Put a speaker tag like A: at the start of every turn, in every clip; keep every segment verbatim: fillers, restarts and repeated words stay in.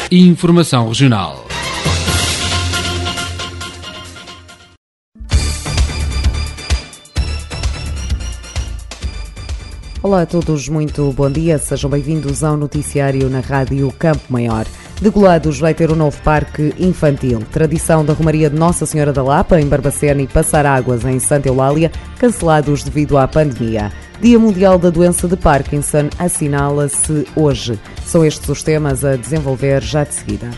A: Informação Regional.
B: Olá a todos, muito bom dia. Sejam bem-vindos ao noticiário na Rádio Campo Maior. Degolados vai ter um novo parque infantil. Tradição da Romaria de Nossa Senhora da Lapa, em Barbacena, e Passar Águas, em Santa Eulália, cancelados devido à pandemia. Dia Mundial da Doença de Parkinson assinala-se hoje. São estes os temas a desenvolver já de seguida.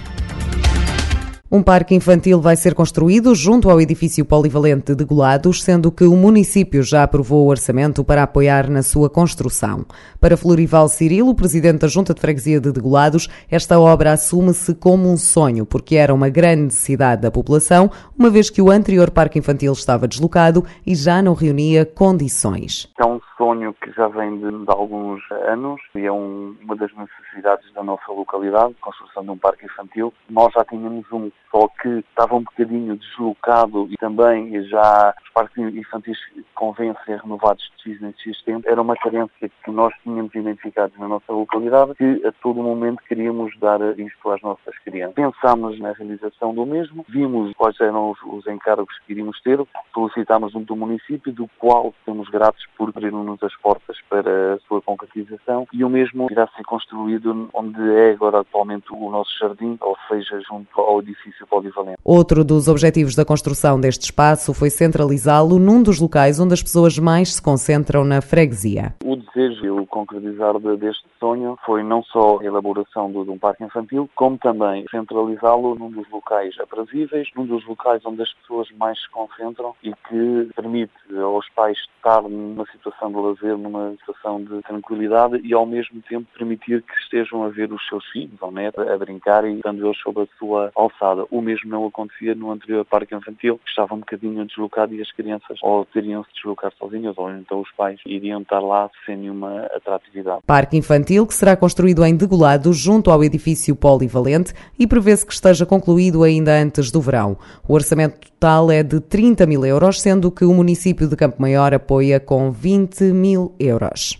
B: Um parque infantil vai ser construído junto ao edifício polivalente de Degolados, sendo que o município já aprovou o orçamento para apoiar na sua construção. Para Florival Cirilo, presidente da Junta de Freguesia de Degolados, esta obra assume-se como um sonho, porque era uma grande necessidade da população, uma vez que o anterior parque infantil estava deslocado e já não reunia condições.
C: É um sonho que já vem de, de alguns anos e é um, uma das necessidades da nossa localidade, a construção de um parque infantil. Nós já tínhamos um, só que estava um bocadinho deslocado e também já os parques infantis convêm ser renovados de X em X tempo. Era uma carência que nós tínhamos identificado na nossa localidade, que a todo momento queríamos dar isto às nossas crianças. Pensámos na realização do mesmo, vimos quais eram os, os encargos que iríamos ter, solicitámos um do município, do qual estamos gratos por abrir-nos as portas para a sua concretização, e o mesmo irá ser construído onde é agora atualmente o nosso jardim, ou seja, junto ao edifício polivalente.
B: Outro dos objetivos da construção deste espaço foi centralizá-lo num dos locais onde as pessoas mais se concentram na freguesia.
C: O desejo e o concretizar de, deste sonho foi não só a elaboração de, de um parque infantil, como também centralizá-lo num dos locais aprazíveis, num dos locais onde as pessoas mais se concentram e que permite aos pais estar numa situação de lazer, numa situação de tranquilidade e ao mesmo tempo permitir que estejam a ver os seus filhos ou netos a brincar e estando eles sob a sua alçada. O mesmo não acontecia no anterior parque infantil, que estava um bocadinho deslocado e as crianças ou teriam se deslocar sozinhas ou então os pais iriam estar lá sem nenhuma atratividade.
B: Parque infantil que será construído em Degolados junto ao edifício polivalente e prevê-se que esteja concluído ainda antes do verão. O orçamento total é de trinta mil euros, sendo que o município de Campo Maior apoia com vinte mil euros.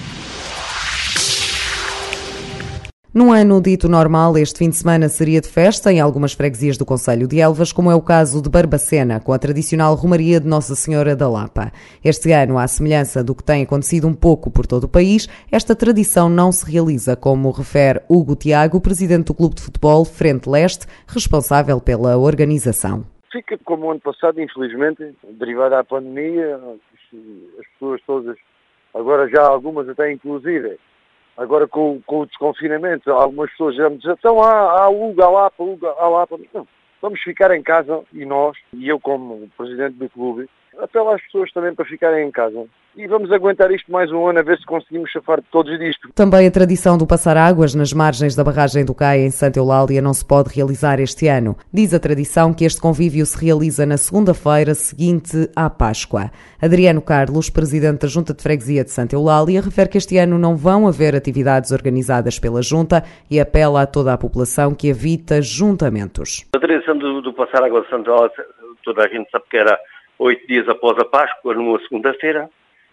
B: Num ano dito normal, este fim de semana seria de festa em algumas freguesias do concelho de Elvas, como é o caso de Barbacena, com a tradicional Romaria de Nossa Senhora da Lapa. Este ano, à semelhança do que tem acontecido um pouco por todo o país, esta tradição não se realiza, como refere Hugo Tiago, presidente do Clube de Futebol Frente Leste, responsável pela organização.
D: Fica como o ano passado, infelizmente, derivado da pandemia, as pessoas todas, agora já algumas até inclusive, agora com, com o desconfinamento, algumas pessoas já me dizem, então há, há Hugo, há Lapa, Hugo, há Lapa. Não, vamos ficar em casa, e nós, e eu como presidente do clube, apelo às pessoas também para ficarem em casa. E vamos aguentar isto mais um ano a ver se conseguimos chafar todos disto.
B: Também a tradição do passar águas nas margens da barragem do Cai em Santa Eulália não se pode realizar este ano. Diz a tradição que este convívio se realiza na segunda-feira seguinte à Páscoa. Adriano Carlos, presidente da Junta de Freguesia de Santa Eulália, refere que este ano não vão haver atividades organizadas pela Junta e apela a toda a população que evita juntamentos.
E: A tradição do, do passar água de Santa Eulália, toda a gente sabe que era oito dias após a Páscoa, numa segunda-feira,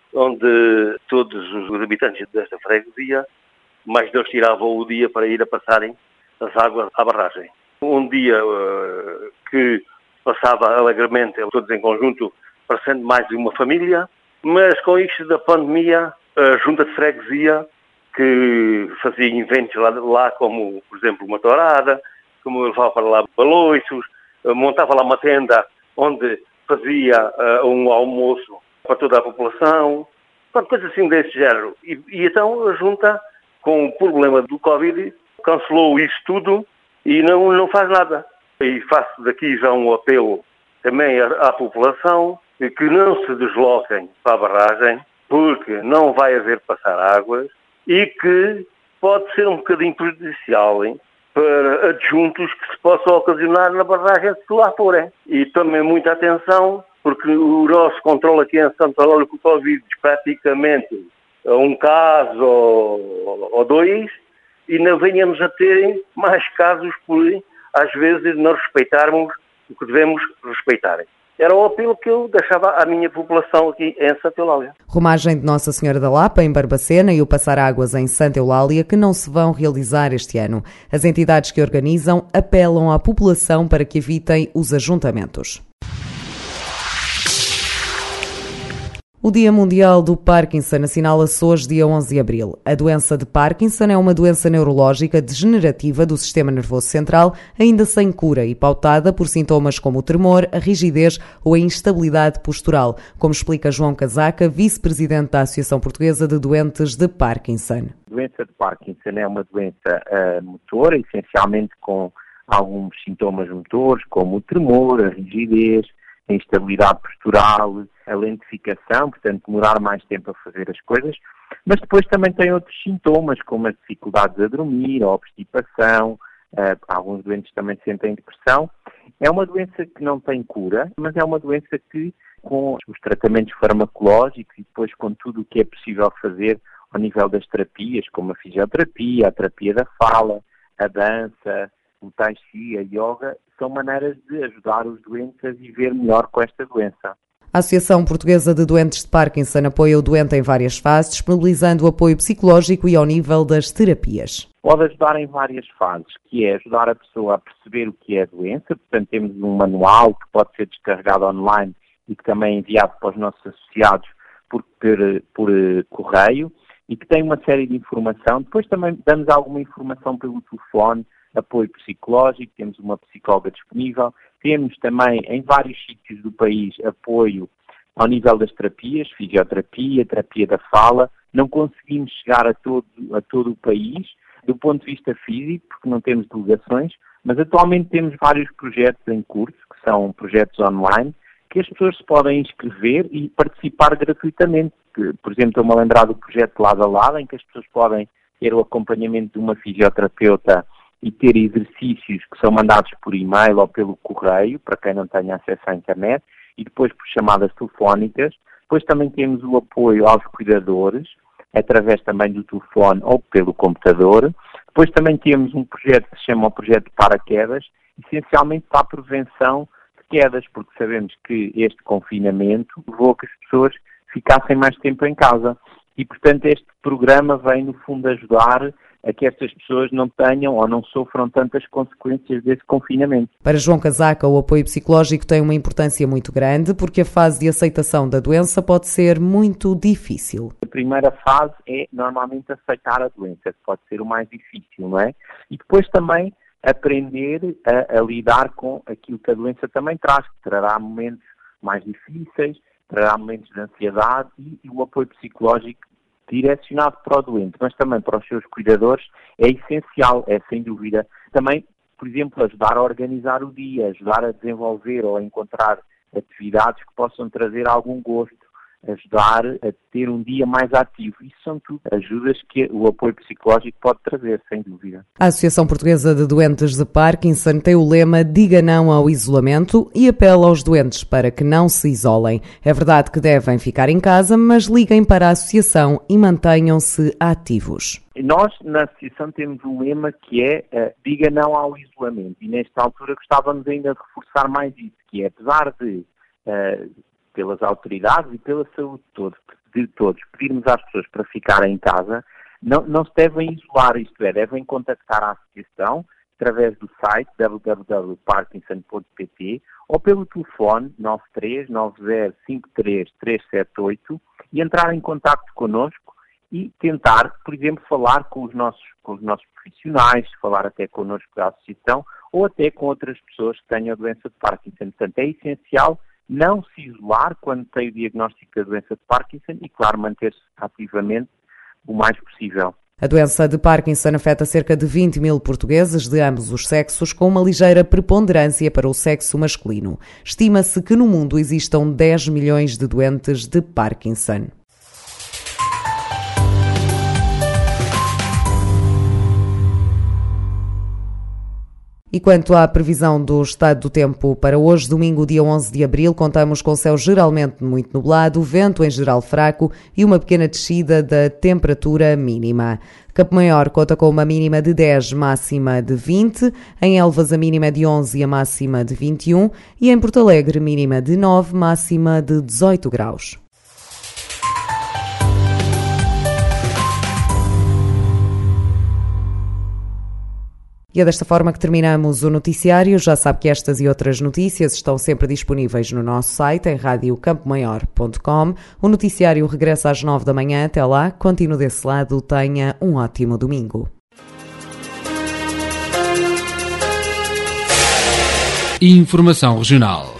E: onde todos os habitantes desta freguesia, mais Deus tiravam o dia para ir a passarem as águas à barragem. Um dia uh, que passava alegremente, todos em conjunto, parecendo mais de uma família, mas com isto da pandemia, a Junta de Freguesia, que fazia eventos lá, lá como, por exemplo, uma tourada, como levava para lá baloiços, uh, montava lá uma tenda onde fazia uh, um almoço para toda a população, coisas assim desse género. E, e então a Junta, com o problema do Covid, cancelou isso tudo e não, não faz nada. E faço daqui já um apelo também à, à população que não se desloquem para a barragem, porque não vai haver passar águas e que pode ser um bocadinho prejudicial, hein, para adjuntos que se possam ocasionar na barragem se lá forem. E também muita atenção, porque o nosso controle aqui em Santa Eulália com o Covid praticamente um caso ou, ou dois, e não venhamos a ter mais casos por, às vezes, não respeitarmos o que devemos respeitar. Era o apelo que eu deixava à minha população aqui em Santa Eulália.
B: Romagem de Nossa Senhora da Lapa em Barbacena e o Passar Águas em Santa Eulália que não se vão realizar este ano. As entidades que organizam apelam à população para que evitem os ajuntamentos. O Dia Mundial do Parkinson assinala-se hoje, dia onze de abril. A doença de Parkinson é uma doença neurológica degenerativa do sistema nervoso central, ainda sem cura e pautada por sintomas como o tremor, a rigidez ou a instabilidade postural, como explica João Casaca, vice-presidente da Associação Portuguesa de Doentes de Parkinson.
A: A doença de Parkinson é uma doença uh, motora, essencialmente com alguns sintomas motores, como o tremor, a rigidez, a instabilidade postural, a lentificação, portanto demorar mais tempo a fazer as coisas, mas depois também tem outros sintomas, como as dificuldades a dormir, a obstipação, uh, alguns doentes também sentem depressão. É uma doença que não tem cura, mas é uma doença que, com os tratamentos farmacológicos e depois com tudo o que é possível fazer ao nível das terapias, como a fisioterapia, a terapia da fala, a dança, o tai chi, a yoga, são maneiras de ajudar os doentes a viver melhor com esta doença.
B: A Associação Portuguesa de Doentes de Parkinson apoia o doente em várias fases, disponibilizando o apoio psicológico e ao nível das terapias.
A: Pode ajudar em várias fases, que é ajudar a pessoa a perceber o que é a doença. Portanto, temos um manual que pode ser descarregado online e que também é enviado para os nossos associados por, por, por correio e que tem uma série de informação. Depois também damos alguma informação pelo telefone, apoio psicológico, temos uma psicóloga disponível, temos também em vários sítios do país apoio ao nível das terapias, fisioterapia, terapia da fala. Não conseguimos chegar a todo, a todo o país do ponto de vista físico, porque não temos delegações, mas atualmente temos vários projetos em curso, que são projetos online, que as pessoas se podem inscrever e participar gratuitamente. Por exemplo, estou-me a lembrar do projeto Lado a Lado, em que as pessoas podem ter o acompanhamento de uma fisioterapeuta e ter exercícios que são mandados por e-mail ou pelo correio, para quem não tenha acesso à internet, e depois por chamadas telefónicas. Depois também temos o apoio aos cuidadores, através também do telefone ou pelo computador. Depois também temos um projeto que se chama o Projeto Paraquedas, essencialmente para a prevenção de quedas, porque sabemos que este confinamento levou a que as pessoas ficassem mais tempo em casa. E, portanto, este programa vem, no fundo, ajudar a que estas pessoas não tenham ou não sofram tantas consequências desse confinamento.
B: Para João Casaca, o apoio psicológico tem uma importância muito grande, porque a fase de aceitação da doença pode ser muito difícil.
A: A primeira fase é, normalmente, aceitar a doença, que pode ser o mais difícil, não é? E depois também aprender a, a lidar com aquilo que a doença também traz, que trará momentos mais difíceis, trará momentos de ansiedade e, e o apoio psicológico direcionado para o doente, mas também para os seus cuidadores, é essencial, é sem dúvida. Também, por exemplo, ajudar a organizar o dia, ajudar a desenvolver ou a encontrar atividades que possam trazer algum gosto, ajudar a ter um dia mais ativo. Isso são tudo ajudas que o apoio psicológico pode trazer, sem dúvida.
B: A Associação Portuguesa de Doentes de Parkinson tem o lema Diga Não ao Isolamento e apela aos doentes para que não se isolem. É verdade que devem ficar em casa, mas liguem para a associação e mantenham-se ativos.
A: Nós, na associação, temos um lema que é uh, Diga Não ao Isolamento. E nesta altura gostávamos ainda de reforçar mais isso, que é, apesar de uh, pelas autoridades e pela saúde de todos, de todos, pedirmos às pessoas para ficarem em casa, não, não se devem isolar, isto é, devem contactar a associação através do site w w w ponto parkinson ponto p t ou pelo telefone nove três nove zero cinco três três sete oito e entrar em contacto connosco e tentar, por exemplo, falar com os nossos, com os nossos profissionais, falar até connosco da associação ou até com outras pessoas que tenham a doença de Parkinson. Portanto, é essencial não se isolar quando tem o diagnóstico da doença de Parkinson e, claro, manter-se ativamente o mais possível.
B: A doença de Parkinson afeta cerca de vinte mil portugueses de ambos os sexos, com uma ligeira preponderância para o sexo masculino. Estima-se que no mundo existam dez milhões de doentes de Parkinson. E quanto à previsão do estado do tempo para hoje, domingo, dia onze de abril, contamos com céu geralmente muito nublado, vento em geral fraco e uma pequena descida da temperatura mínima. Campo Maior conta com uma mínima de dez, máxima de vinte, em Elvas a mínima de onze e a máxima de vinte e um e em Porto Alegre mínima de nove, máxima de dezoito graus. E é desta forma que terminamos o noticiário. Já sabe que estas e outras notícias estão sempre disponíveis no nosso site, em rádio campo maior ponto com. O noticiário regressa às nove da manhã. Até lá, continue desse lado. Tenha um ótimo domingo.
F: Informação regional.